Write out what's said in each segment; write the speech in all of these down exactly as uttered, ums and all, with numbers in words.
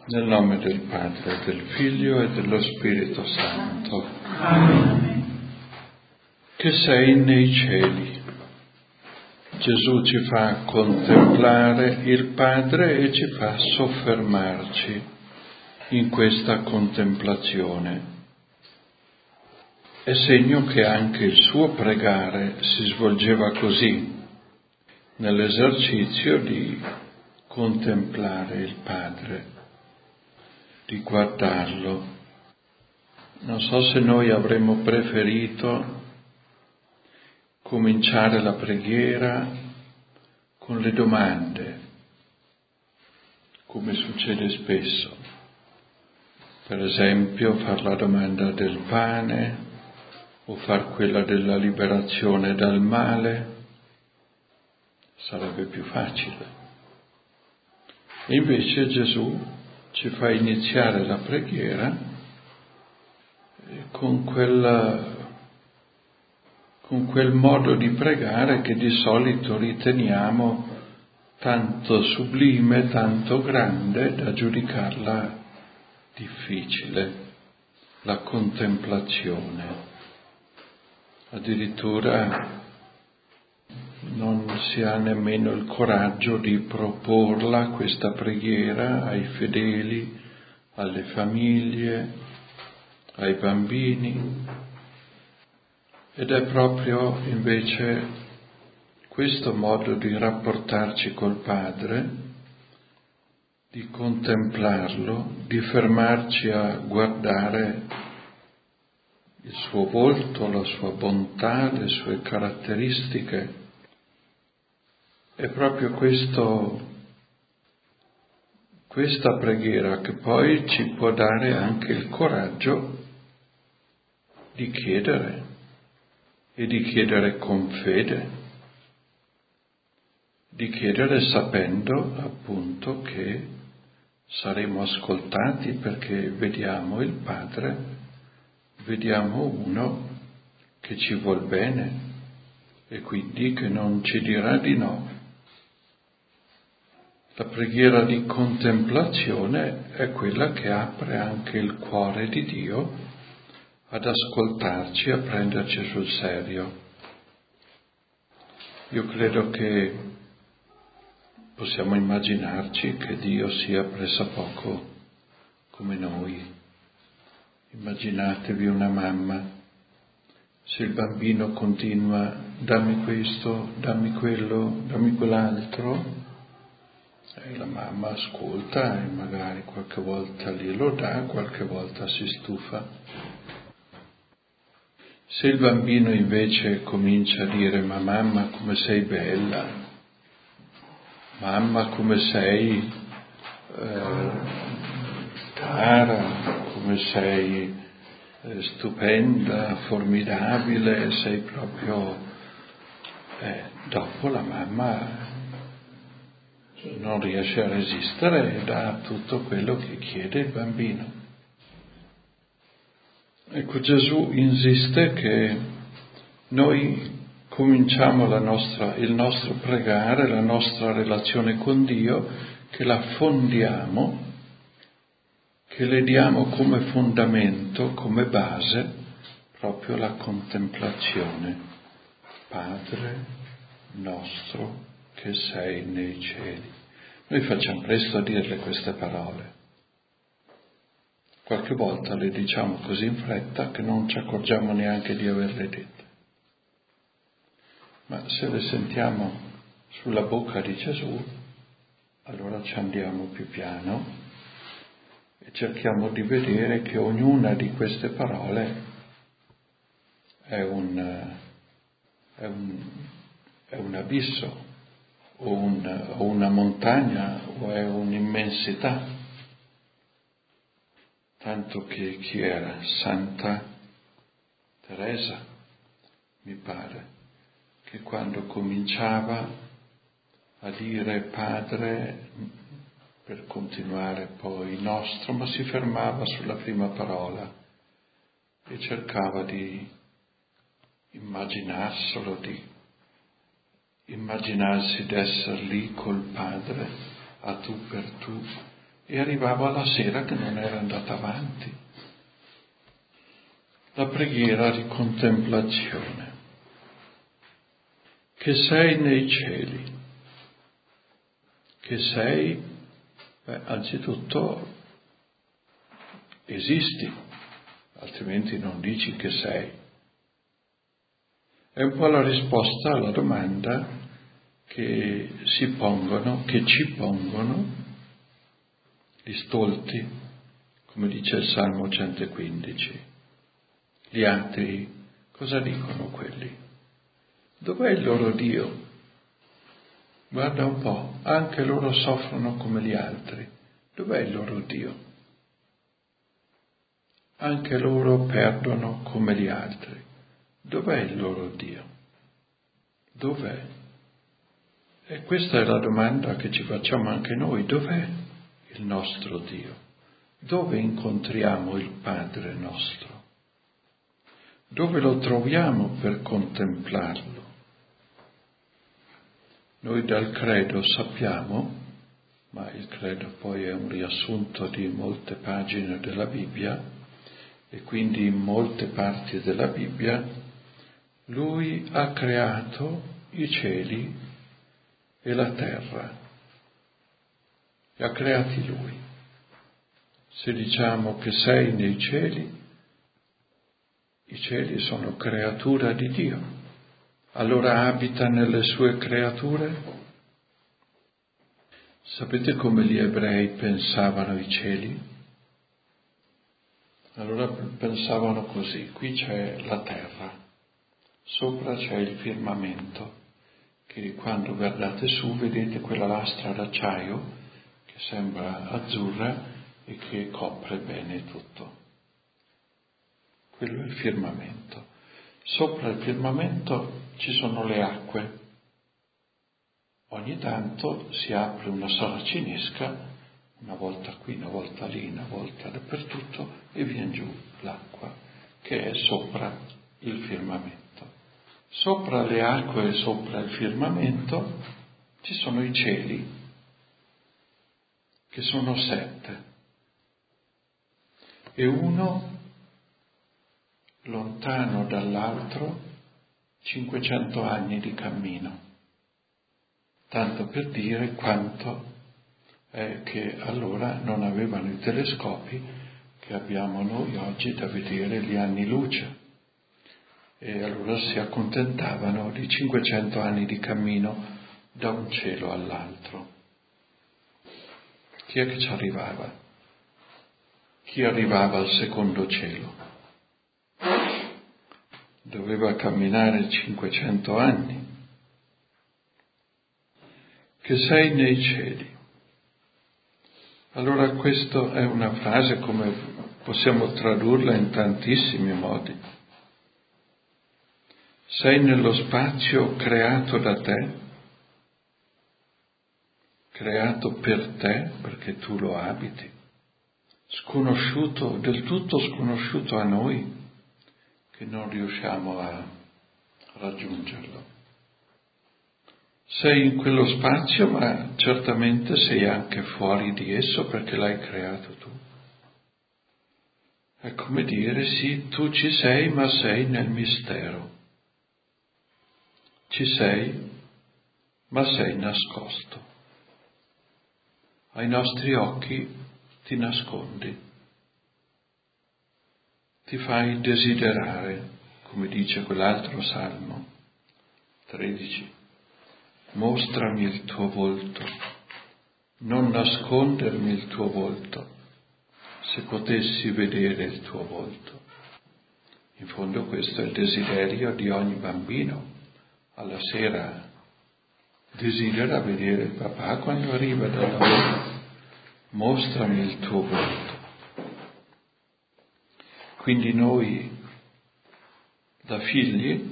Nel nome del Padre, del Figlio e dello Spirito Santo. Amen. Che sei nei cieli. Gesù ci fa contemplare il Padre e ci fa soffermarci in questa contemplazione. È segno che anche il suo pregare si svolgeva così, nell'esercizio di contemplare il Padre, di guardarlo. Non so se noi avremmo preferito cominciare la preghiera con le domande, come succede spesso. Per esempio, far la domanda del pane o far quella della liberazione dal male sarebbe più facile. E invece Gesù ci fa iniziare la preghiera con quella con quel modo di pregare che di solito riteniamo tanto sublime, tanto grande da giudicarla difficile, la contemplazione. Addirittura non si ha nemmeno il coraggio di proporla, questa preghiera, ai fedeli, alle famiglie, ai bambini. Ed è proprio invece questo modo di rapportarci col Padre, di contemplarlo, di fermarci a guardare il suo volto, la sua bontà, le sue caratteristiche. È proprio questo, questa preghiera che poi ci può dare anche il coraggio di chiedere. E di chiedere con fede, di chiedere sapendo appunto che saremo ascoltati perché vediamo il Padre, vediamo uno che ci vuol bene e quindi che non ci dirà di no. La preghiera di contemplazione è quella che apre anche il cuore di Dio ad ascoltarci, a prenderci sul serio. Io credo che possiamo immaginarci che Dio sia pressappoco come noi. Immaginatevi una mamma, se il bambino continua dammi questo, dammi quello, dammi quell'altro, e la mamma ascolta e magari qualche volta glielo dà, qualche volta si stufa. Se il bambino invece comincia a dire ma mamma come sei bella, mamma come sei eh, cara, come sei eh, stupenda, formidabile, sei proprio... Eh, dopo la mamma non riesce a resistere e dà tutto quello che chiede il bambino. Ecco, Gesù insiste che noi cominciamo la nostra, il nostro pregare, la nostra relazione con Dio, che la fondiamo, che le diamo come fondamento, come base, proprio la contemplazione. Padre nostro che sei nei cieli. Noi facciamo presto a dirle queste parole. Qualche volta le diciamo così in fretta che non ci accorgiamo neanche di averle dette. Ma se le sentiamo sulla bocca di Gesù, allora ci andiamo più piano e cerchiamo di vedere che ognuna di queste parole è un, è un, è un abisso, o, un, o una montagna, o è un'immensità. Tanto che chi era? Santa Teresa, mi pare, che quando cominciava a dire Padre, per continuare poi nostro, ma si fermava sulla prima parola e cercava di immaginarselo, di immaginarsi d'essere lì col Padre, a tu per tu, e arrivava la sera che non era andata avanti. La preghiera di contemplazione. Che sei nei cieli, che sei, beh, anzitutto esisti, altrimenti non dici che sei. È un po' la risposta alla domanda che si pongono, che ci pongono gli stolti, come dice il Salmo centoquindici. Gli atei, cosa dicono quelli? Dov'è il loro Dio? Guarda un po', anche loro soffrono come gli altri. Dov'è il loro Dio? Anche loro perdono come gli altri. Dov'è il loro Dio? Dov'è? E questa è la domanda che ci facciamo anche noi. Dov'è il nostro Dio? Dove incontriamo il Padre nostro? Dove lo troviamo per contemplarlo? Noi dal credo sappiamo, ma il credo poi è un riassunto di molte pagine della Bibbia, e quindi in molte parti della Bibbia, Lui ha creato i cieli e la terra. Li ha creati Lui. Se diciamo che sei nei cieli, i cieli sono creatura di Dio. Allora abita nelle sue creature? Sapete come gli ebrei pensavano i cieli? Allora pensavano così: qui c'è la terra, sopra c'è il firmamento, che quando guardate su vedete quella lastra d'acciaio che sembra azzurra e che copre bene tutto. Quello è il firmamento. Sopra il firmamento ci sono le acque. Ogni tanto si apre una saracinesca, una volta qui, una volta lì, una volta dappertutto, e viene giù l'acqua, che è sopra il firmamento. Sopra le acque e sopra il firmamento ci sono i cieli, che sono sette. E uno, lontano dall'altro, cinquecento anni di cammino. Tanto per dire quanto è che allora non avevano i telescopi che abbiamo noi oggi da vedere gli anni luce, e allora si accontentavano di cinquecento anni di cammino da un cielo all'altro. Chi è che ci arrivava? Chi arrivava al secondo cielo? Doveva camminare cinquecento anni. Che sei nei cieli. Allora questa è una frase, come possiamo tradurla in tantissimi modi. Sei nello spazio creato da te, creato per te, perché tu lo abiti, sconosciuto, del tutto sconosciuto a noi, che non riusciamo a raggiungerlo. Sei in quello spazio, ma certamente sei anche fuori di esso perché l'hai creato tu. È come dire, sì, tu ci sei, ma sei nel mistero. Ci sei, ma sei nascosto. Ai nostri occhi ti nascondi. Ti fai desiderare, come dice quell'altro Salmo tredici. Mostrami il tuo volto, non nascondermi il tuo volto, se potessi vedere il tuo volto. In fondo questo è il desiderio di ogni bambino. Alla sera desidera vedere il papà quando arriva dal lavoro. Mostrami il tuo volto. Quindi noi, da figli,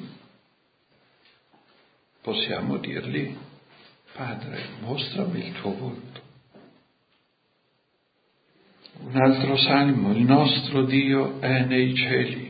possiamo dirgli: Padre, mostrami il tuo volto. Un altro salmo: il nostro Dio è nei cieli.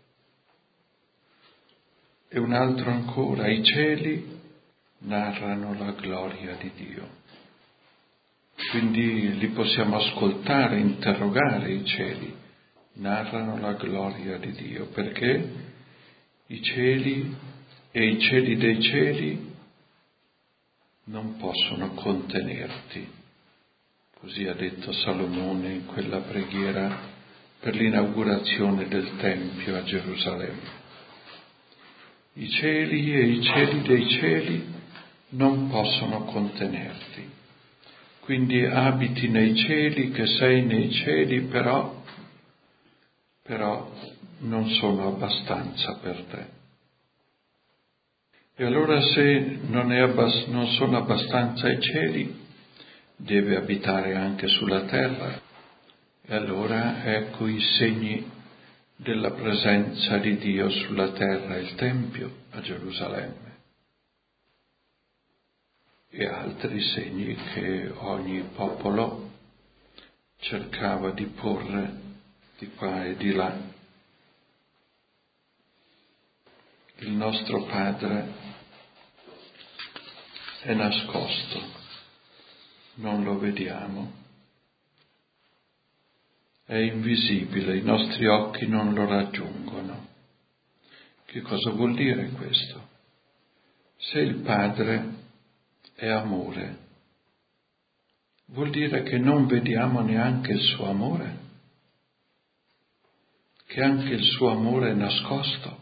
E un altro ancora: i cieli narrano la gloria di Dio. quindi li possiamo ascoltare, interrogare i cieli, narrano la gloria di Dio, perché i cieli e i cieli dei cieli non possono contenerti, così ha detto Salomone in quella preghiera per l'inaugurazione del Tempio a Gerusalemme. I cieli e i cieli dei cieli non possono contenerti, quindi abiti nei cieli, che sei nei cieli, però, però non sono abbastanza per te. E allora se non, è abbast- non sono abbastanza i cieli, deve abitare anche sulla terra. E allora ecco i segni della presenza di Dio sulla terra, il Tempio a Gerusalemme, e altri segni che ogni popolo cercava di porre di qua e di là. Il nostro Padre è nascosto, non lo vediamo, è invisibile, i nostri occhi non lo raggiungono. Che cosa vuol dire questo? Se il Padre è amore, vuol dire che non vediamo neanche il suo amore, che anche il suo amore è nascosto.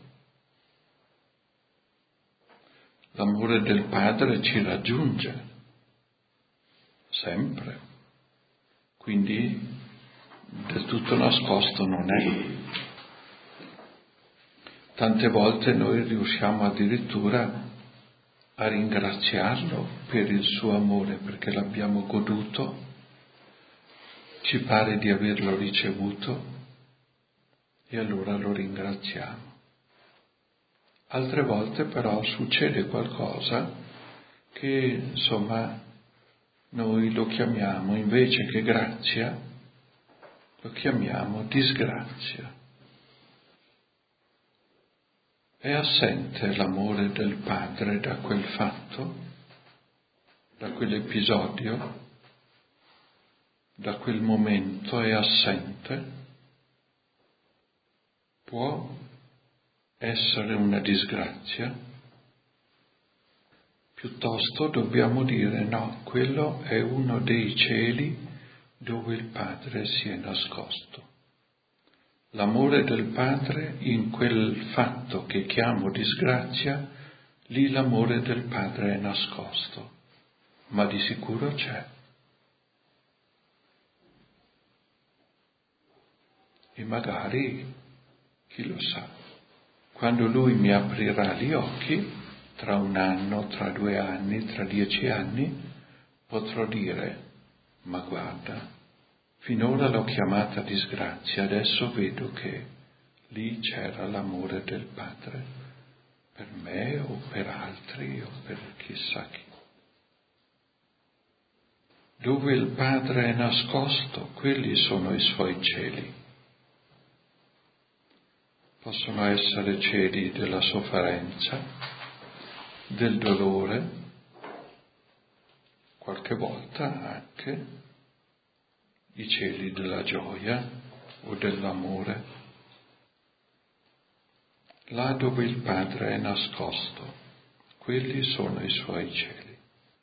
L'amore del Padre ci raggiunge sempre, quindi del tutto nascosto non è. Tante volte noi riusciamo addirittura a ringraziarlo per il suo amore, perché l'abbiamo goduto, ci pare di averlo ricevuto e allora lo ringraziamo. Altre volte però succede qualcosa che, insomma, noi lo chiamiamo, invece che grazia, lo chiamiamo disgrazia. È assente l'amore del Padre da quel fatto, da quell'episodio, da quel momento è assente? Può essere una disgrazia? Piuttosto dobbiamo dire no, quello è uno dei cieli dove il Padre si è nascosto. L'amore del Padre in quel fatto che chiamo disgrazia, lì l'amore del Padre è nascosto, ma di sicuro c'è. E magari, chi lo sa, quando Lui mi aprirà gli occhi, tra un anno, tra due anni, tra dieci anni, potrò dire, ma guarda, finora l'ho chiamata disgrazia, adesso vedo che lì c'era l'amore del Padre, per me o per altri o per chissà chi. Dove il Padre è nascosto, quelli sono i suoi cieli. Possono essere cieli della sofferenza, del dolore, qualche volta anche i cieli della gioia o dell'amore, là dove il Padre è nascosto, quelli sono i suoi cieli.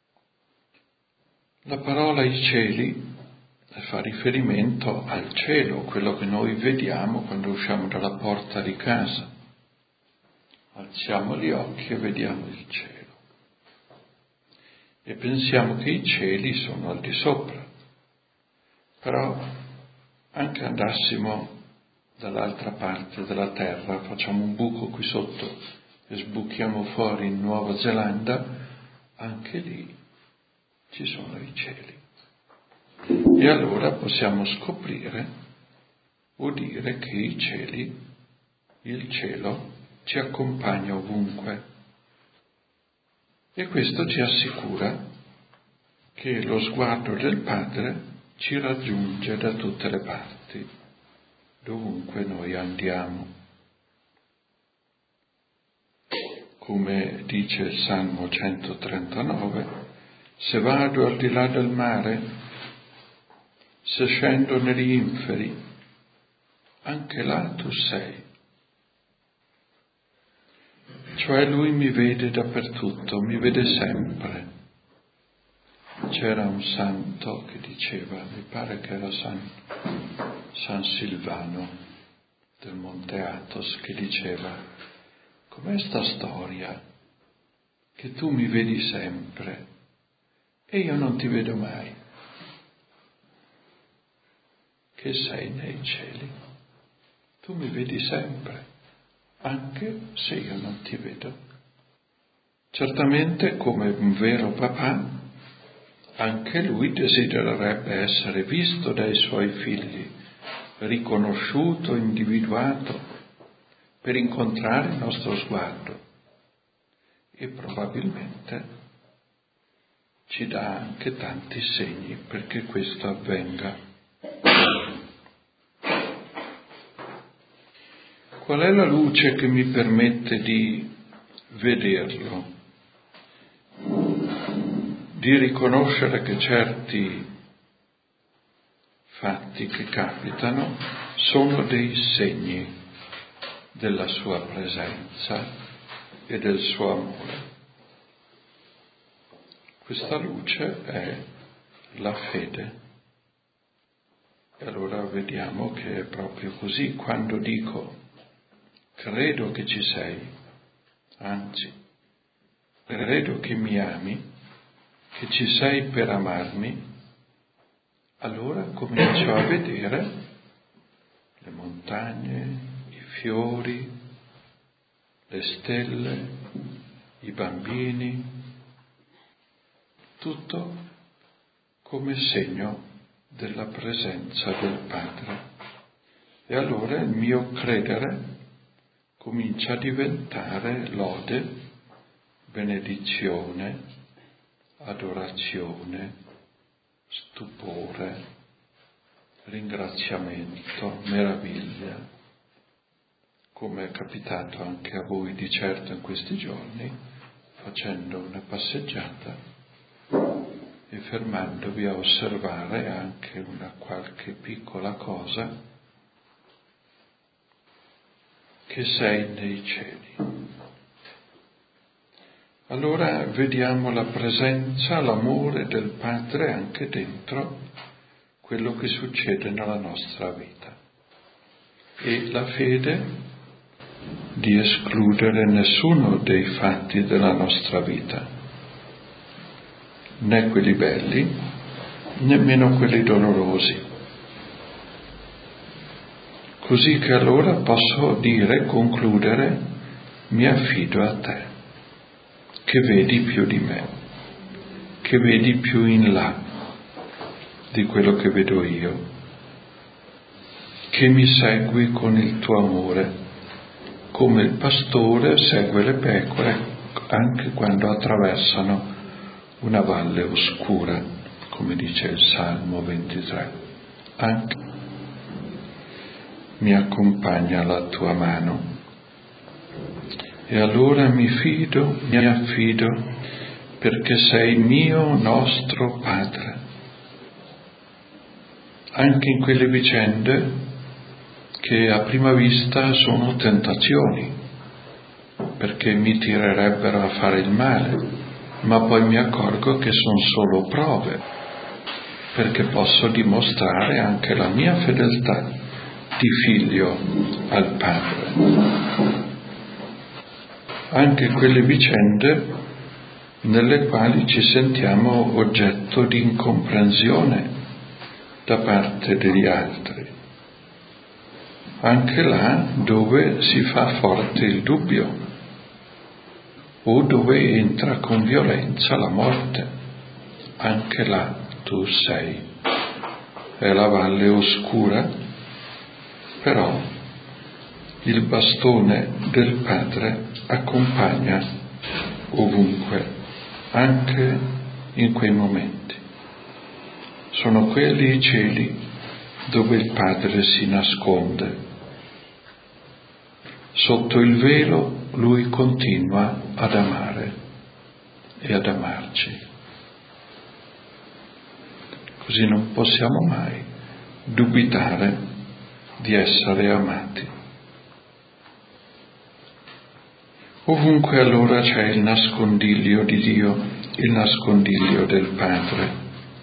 La parola i cieli fa riferimento al cielo, quello che noi vediamo quando usciamo dalla porta di casa. Alziamo gli occhi e vediamo il cielo. E pensiamo che i cieli sono al di sopra. Però anche andassimo dall'altra parte della terra, facciamo un buco qui sotto e sbuchiamo fuori in Nuova Zelanda, anche lì ci sono i cieli. E allora possiamo scoprire o dire che i cieli, il cielo, ci accompagna ovunque. E questo ci assicura che lo sguardo del Padre ci raggiunge da tutte le parti, dovunque noi andiamo. Come dice il Salmo centotrentanove, se vado al di là del mare, se scendo negli inferi, anche là tu sei. Cioè lui mi vede dappertutto, mi vede sempre. C'era un santo che diceva, mi pare che era San, San Silvano del Monte Athos, che diceva, com'è sta storia che tu mi vedi sempre e io non ti vedo mai? Che sei nei cieli, tu mi vedi sempre, anche se io non ti vedo. Certamente, come un vero papà, anche lui desidererebbe essere visto dai suoi figli, riconosciuto, individuato, per incontrare il nostro sguardo. E probabilmente ci dà anche tanti segni perché questo avvenga. Qual è la luce che mi permette di vederlo? Di riconoscere che certi fatti che capitano sono dei segni della sua presenza e del suo amore. Questa luce è la fede. E allora vediamo che è proprio così. Quando dico credo che ci sei, anzi, credo che mi ami, che ci sei per amarmi, allora comincio a vedere le montagne, i fiori, le stelle, i bambini, tutto come segno della presenza del Padre. E allora il mio credere comincia a diventare lode, benedizione, adorazione, stupore, ringraziamento, meraviglia, come è capitato anche a voi di certo in questi giorni, facendo una passeggiata e fermandovi a osservare anche una qualche piccola cosa, che sei nei cieli. Allora vediamo la presenza, l'amore del Padre anche dentro quello che succede nella nostra vita e la fede di escludere nessuno dei fatti della nostra vita, né quelli belli, nemmeno quelli dolorosi. Così che allora posso dire, concludere, mi affido a te, che vedi più di me, che vedi più in là di quello che vedo io, che mi segui con il tuo amore, come il pastore segue le pecore anche quando attraversano una valle oscura, come dice il Salmo ventitré. Anche mi accompagna la tua mano. E allora mi fido, mi affido, perché sei mio, nostro Padre. Anche in quelle vicende che a prima vista sono tentazioni, perché mi tirerebbero a fare il male, ma poi mi accorgo che sono solo prove, perché posso dimostrare anche la mia fedeltà di figlio al Padre. Anche quelle vicende nelle quali ci sentiamo oggetto di incomprensione da parte degli altri. Anche là dove si fa forte il dubbio o dove entra con violenza la morte, anche là tu sei. È la valle oscura, però il bastone del Padre accompagna ovunque, anche in quei momenti. Sono quelli i cieli dove il Padre si nasconde. Sotto il velo Lui continua ad amare e ad amarci. Così non possiamo mai dubitare di essere amati. Ovunque allora c'è il nascondiglio di Dio, il nascondiglio del Padre.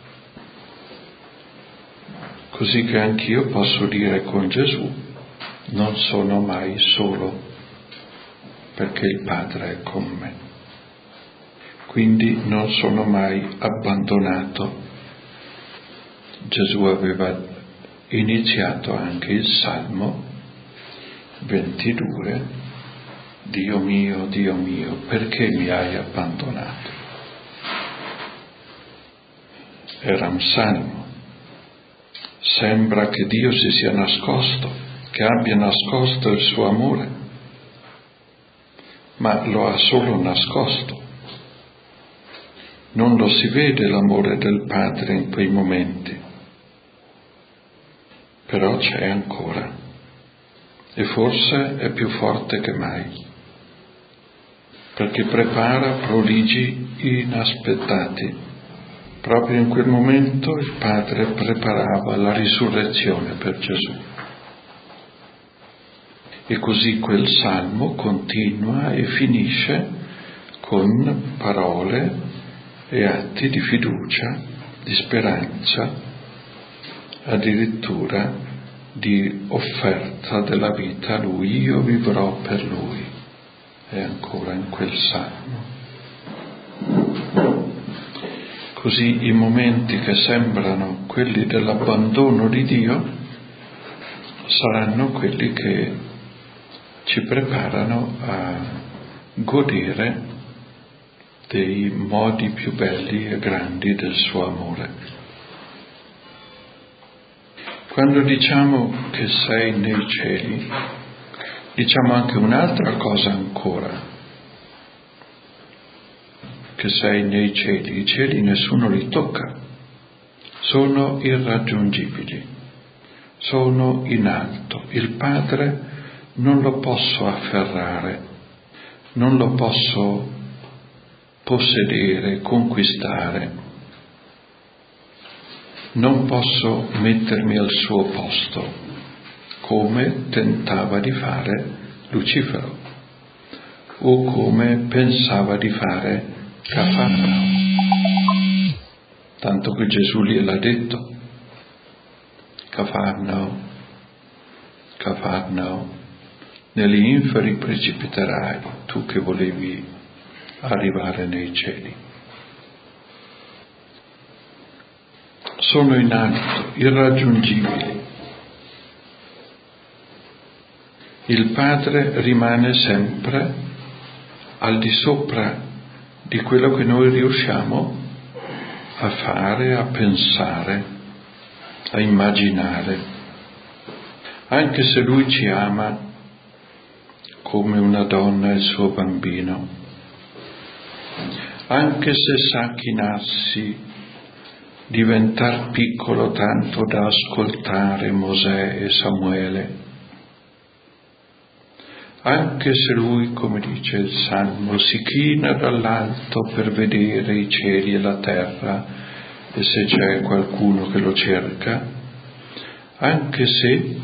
Così che anch'io posso dire con Gesù, non sono mai solo, perché il Padre è con me. Quindi non sono mai abbandonato. Gesù aveva iniziato anche il Salmo ventidue, Dio mio, Dio mio, perché mi hai abbandonato? Era un salmo. Sembra che Dio si sia nascosto, che abbia nascosto il suo amore, ma lo ha solo nascosto. Non lo si vede l'amore del Padre in quei momenti, però c'è ancora e forse è più forte che mai, perché prepara prodigi inaspettati. Proprio in quel momento il Padre preparava la risurrezione per Gesù. E così quel salmo continua e finisce con parole e atti di fiducia, di speranza, addirittura di offerta della vita a Lui. Io vivrò per Lui. È ancora in quel salmo. Così i momenti che sembrano quelli dell'abbandono di Dio saranno quelli che ci preparano a godere dei modi più belli e grandi del suo amore. Quando diciamo che sei nei cieli, diciamo anche un'altra cosa ancora, che sei nei cieli. I cieli nessuno li tocca, sono irraggiungibili, sono in alto. Il Padre non lo posso afferrare, non lo posso possedere, conquistare, non posso mettermi al suo posto, come tentava di fare Lucifero o come pensava di fare Cafarnao, tanto che Gesù gliel'ha detto: Cafarnao, Cafarnao, negli inferi precipiterai, tu che volevi arrivare nei cieli. Sono in alto, irraggiungibili. Il Padre rimane sempre al di sopra di quello che noi riusciamo a fare, a pensare, a immaginare. Anche se Lui ci ama come una donna il suo bambino, anche se sa chinarsi, diventar piccolo tanto da ascoltare Mosè e Samuele, anche se Lui, come dice il Salmo, si china dall'alto per vedere i cieli e la terra e se c'è qualcuno che lo cerca, anche se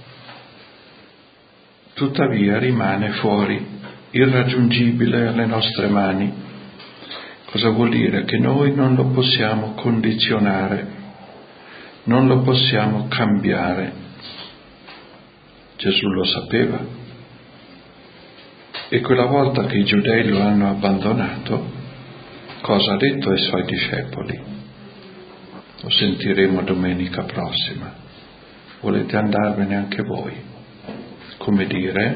tuttavia rimane fuori, irraggiungibile alle nostre mani. Cosa vuol dire? Che noi non lo possiamo condizionare, non lo possiamo cambiare. Gesù lo sapeva. E quella volta che i giudei lo hanno abbandonato, cosa ha detto ai suoi discepoli? Lo sentiremo domenica prossima. Volete andarvene anche voi? Come dire,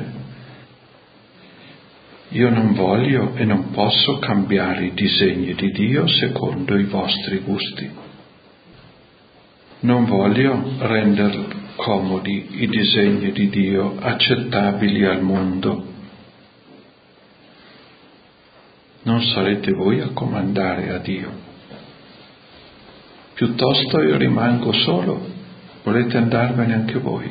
io non voglio e non posso cambiare i disegni di Dio secondo i vostri gusti. Non voglio rendere comodi i disegni di Dio, accettabili al mondo. Non sarete voi a comandare a Dio. Piuttosto io rimango solo, volete andarvene anche voi?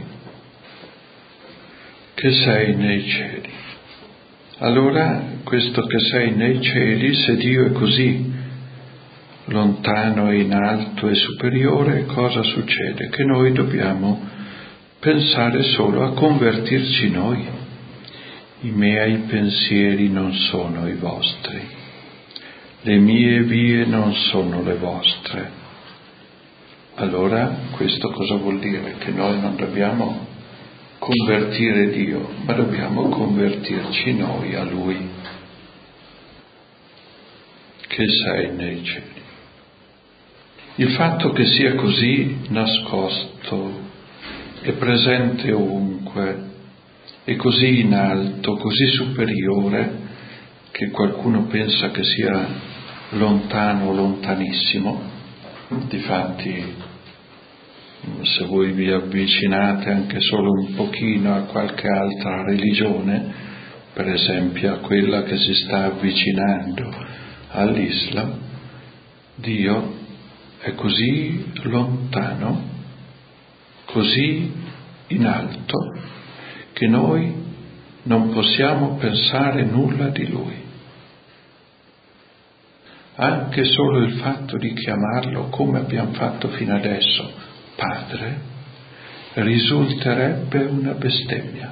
Che sei nei cieli. Allora, questo che sei nei cieli, se Dio è così lontano e in alto e superiore, cosa succede? Che noi dobbiamo pensare solo a convertirci noi. I miei pensieri non sono i vostri, le mie vie non sono le vostre. Allora questo cosa vuol dire? Che noi non dobbiamo convertire Dio, ma dobbiamo convertirci noi a Lui, che sei nei cieli. Il fatto che sia così nascosto e presente ovunque, e così in alto, così superiore, che qualcuno pensa che sia lontano, lontanissimo. Difatti, se voi vi avvicinate anche solo un pochino a qualche altra religione, per esempio a quella che si sta avvicinando all'Islam, Dio è così lontano, così in alto, che noi non possiamo pensare nulla di Lui. Anche solo il fatto di chiamarlo, come abbiamo fatto fino adesso, Padre, risulterebbe una bestemmia.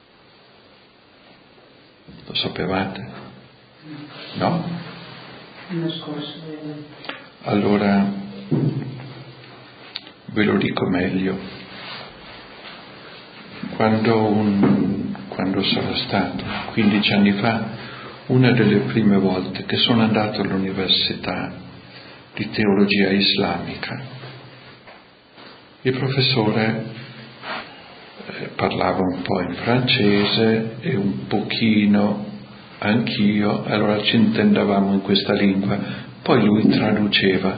Lo sapevate? No? Allora ve lo dico meglio. Quando, un, quando sarà stato, quindici anni fa, una delle prime volte che sono andato all'università di teologia islamica, il professore eh, parlava un po' in francese e un pochino anch'io, allora ci intendavamo in questa lingua, poi lui traduceva.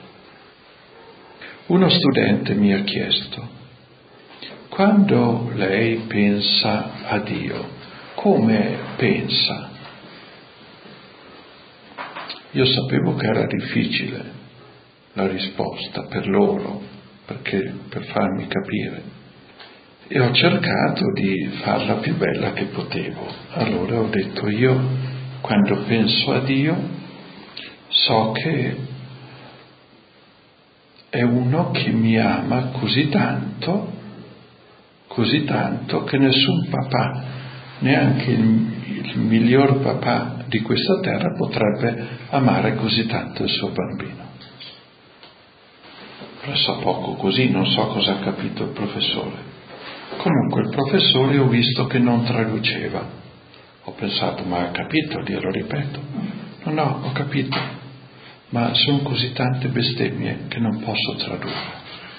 Uno studente mi ha chiesto: quando lei pensa a Dio, come pensa? Io sapevo che era difficile la risposta per loro, perché per farmi capire, e ho cercato di farla più bella che potevo. Allora ho detto: io quando penso a Dio so che è uno che mi ama così tanto, così tanto che nessun papà, neanche il, il miglior papà di questa terra potrebbe amare così tanto il suo bambino. Presso poco così, non so cosa ha capito il professore. Comunque il professore ho visto che non traduceva. Ho pensato: ma ha capito? Glielo ripeto. No, no, ho capito, ma sono così tante bestemmie che non posso tradurre.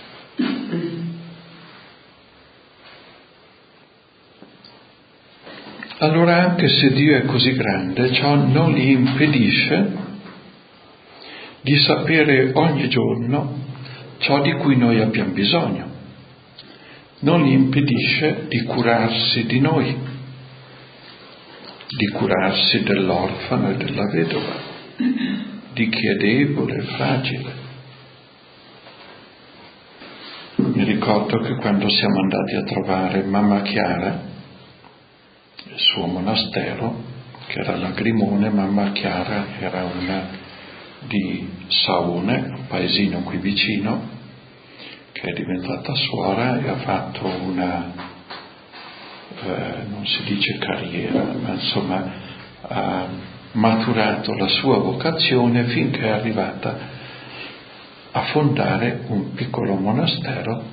Allora, anche se Dio è così grande, ciò non gli impedisce di sapere ogni giorno ciò di cui noi abbiamo bisogno. Non gli impedisce di curarsi di noi, di curarsi dell'orfano e della vedova, di chi è debole e fragile. Mi ricordo che quando siamo andati a trovare Mamma Chiara, il suo monastero, che era l'Agrimone, Mamma Chiara era una di Saone, un paesino qui vicino, che è diventata suora e ha fatto una, eh, non si dice carriera, ma insomma ha maturato la sua vocazione finché è arrivata a fondare un piccolo monastero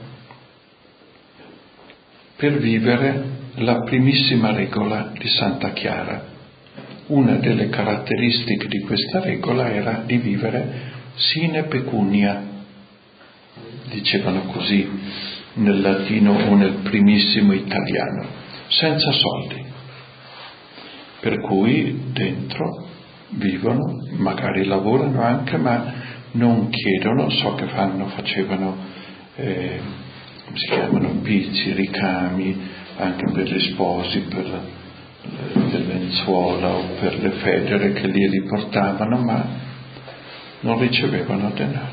per vivere la primissima regola di Santa Chiara. Una delle caratteristiche di questa regola era di vivere sine pecunia, dicevano così nel latino o nel primissimo italiano, senza soldi. Per cui dentro vivono, magari lavorano anche, ma non chiedono, so che fanno, facevano, eh, come si chiamano, pizzi, ricami, anche per gli sposi, per le lenzuola o per le federe che li riportavano, ma non ricevevano denaro.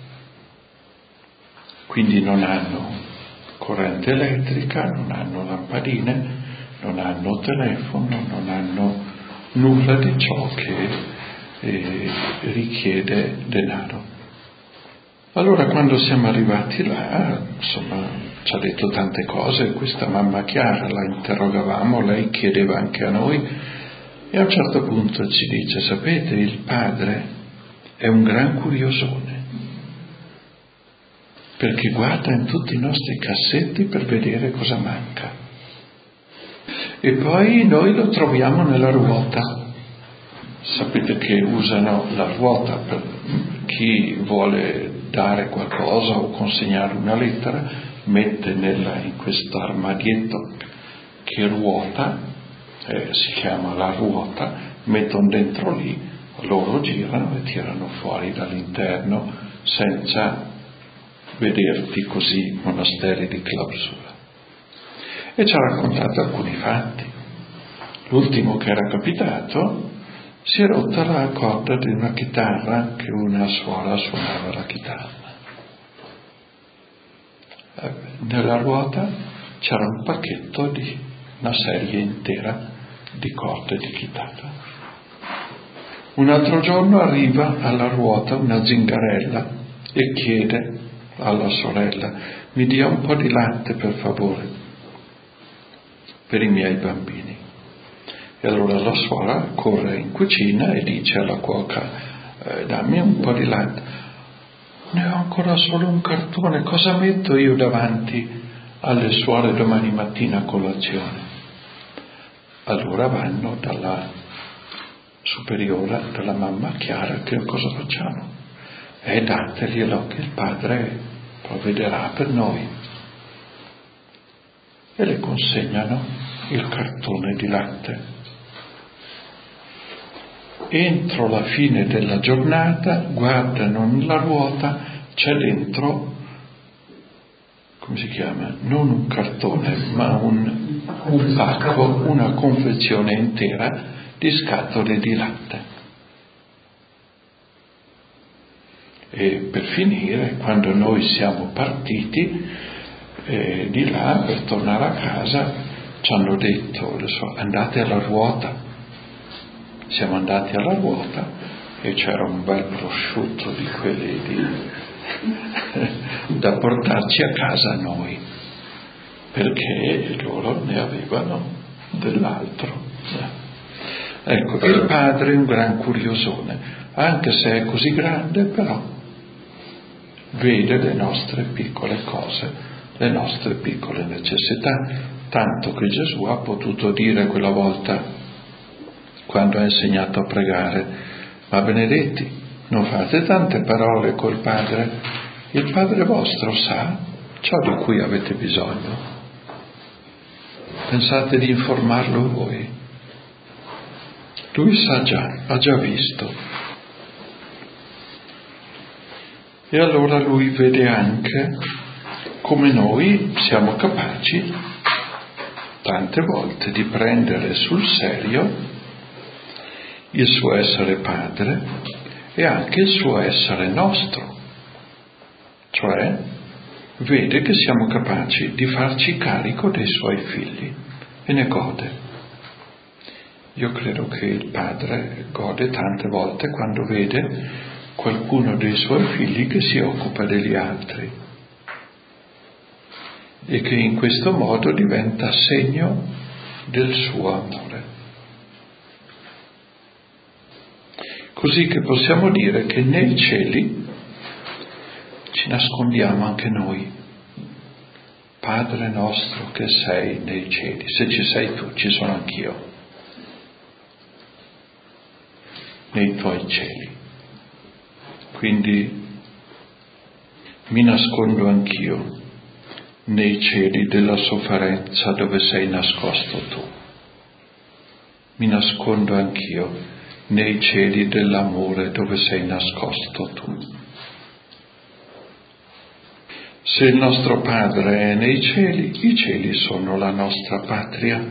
Quindi non hanno corrente elettrica, non hanno lampadine, non hanno telefono, non hanno nulla di ciò che e richiede denaro. Allora quando siamo arrivati là, insomma, ci ha detto tante cose, questa mamma Chiara, la interrogavamo, lei chiedeva anche a noi, e a un certo punto ci dice: sapete, il padre è un gran curiosone, perché guarda in tutti i nostri cassetti per vedere cosa manca. E poi noi lo troviamo nella ruota. Sapete che usano la ruota per chi vuole dare qualcosa o consegnare una lettera, mette nella, in questo armadietto che ruota, eh, si chiama la ruota, mettono dentro lì, loro girano e tirano fuori dall'interno senza vederti così monasteri di clausura. E ci ha raccontato alcuni fatti. L'ultimo che era capitato: si è rotta la corda di una chitarra che una suora suonava la chitarra. Nella ruota c'era un pacchetto di una serie intera di corde di chitarra. Un altro giorno arriva alla ruota una zingarella e chiede alla sorella: mi dia un po' di latte per favore per i miei bambini. E allora la suora corre in cucina e dice alla cuoca: eh, dammi un po' di latte. Ne ho ancora solo un cartone, cosa metto io davanti alle suore domani mattina a colazione? Allora vanno dalla superiore, dalla mamma Chiara: che cosa facciamo? E dateglielo che il padre provvederà per noi. E le consegnano il cartone di latte. Entro la fine della giornata guardano nella ruota, c'è dentro, come si chiama? Non un cartone, ma un, un pacco, una confezione intera di scatole di latte. E per finire, quando noi siamo partiti eh, di là per tornare a casa, ci hanno detto: andate alla ruota. Siamo andati alla ruota e c'era un bel prosciutto di quelli di, da portarci a casa noi, perché loro ne avevano dell'altro. Ecco, il padre è un gran curiosone, anche se è così grande, però vede le nostre piccole cose, le nostre piccole necessità, tanto che Gesù ha potuto dire quella volta, quando ha insegnato a pregare: ma benedetti, non fate tante parole col Padre, il Padre vostro sa ciò di cui avete bisogno. Pensate di informarlo voi. Lui sa già, ha già visto. E allora lui vede anche come noi siamo capaci tante volte di prendere sul serio il suo essere padre e anche il suo essere nostro, cioè vede che siamo capaci di farci carico dei suoi figli e ne gode. Io credo che il padre gode tante volte quando vede qualcuno dei suoi figli che si occupa degli altri e che in questo modo diventa segno del suo amore. Così che possiamo dire che nei cieli ci nascondiamo anche noi. Padre nostro che sei nei cieli, se ci sei tu, ci sono anch'io, nei tuoi cieli. Quindi mi nascondo anch'io nei cieli della sofferenza dove sei nascosto tu. Mi nascondo anch'io nei cieli dell'amore dove sei nascosto tu. Se il nostro Padre è nei cieli, i cieli sono la nostra patria.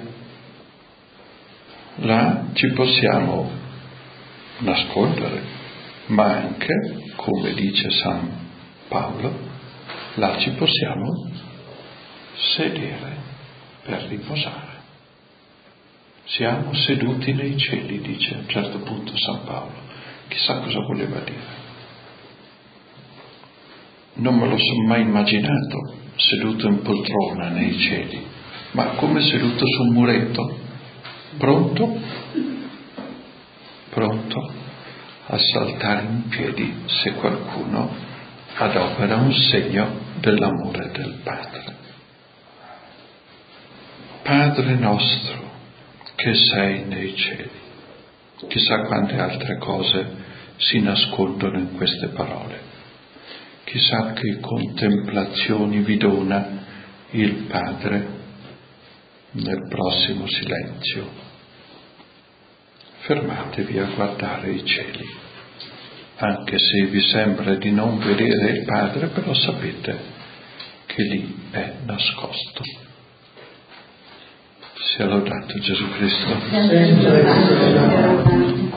Là ci possiamo nascondere, ma anche, come dice San Paolo, là ci possiamo sedere per riposare. Siamo seduti nei cieli, dice a un certo punto San Paolo. Chissà cosa voleva dire. Non me lo sono mai immaginato seduto in poltrona nei cieli, ma come seduto su un muretto, pronto, pronto a saltare in piedi se qualcuno adopera un segno dell'amore del Padre. Padre nostro che sei nei cieli. Chissà quante altre cose si nascondono in queste parole. Chissà che contemplazioni vi dona il Padre nel prossimo silenzio. Fermatevi a guardare i cieli, anche se vi sembra di non vedere il Padre, però sapete che lì è nascosto. Sia lodato Gesù Cristo.